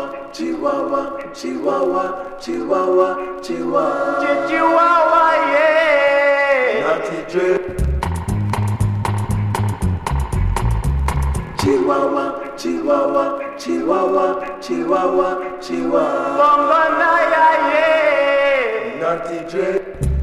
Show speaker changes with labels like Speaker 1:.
Speaker 1: Chihuahua, Chihuahua, Chihuahua, Chihuahua,
Speaker 2: Chihuahua, yeah.
Speaker 1: Naughty Dre. Chihuahua, Chihuahua, Chihuahua, Chihuahua, Chihuahua,
Speaker 2: Bongo Naya, yeah.
Speaker 1: Naughty Dre.